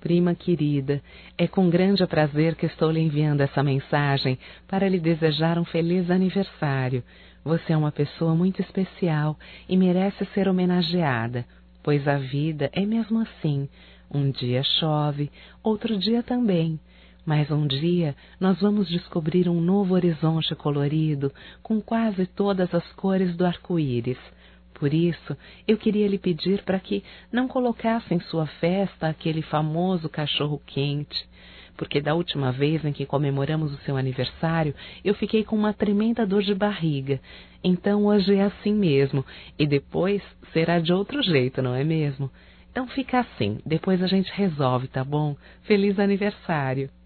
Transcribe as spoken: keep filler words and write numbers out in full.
Prima querida, é com grande prazer que estou lhe enviando essa mensagem para lhe desejar um feliz aniversário. Você é uma pessoa muito especial e merece ser homenageada, pois a vida é mesmo assim. Um dia chove, outro dia também. Mas um dia nós vamos descobrir um novo horizonte colorido com quase todas as cores do arco-íris. Por isso, eu queria lhe pedir para que não colocasse em sua festa aquele famoso cachorro-quente, porque da última vez em que comemoramos o seu aniversário, eu fiquei com uma tremenda dor de barriga. Então hoje é assim mesmo, e depois será de outro jeito, não é mesmo? Então fica assim, depois a gente resolve, tá bom? Feliz aniversário!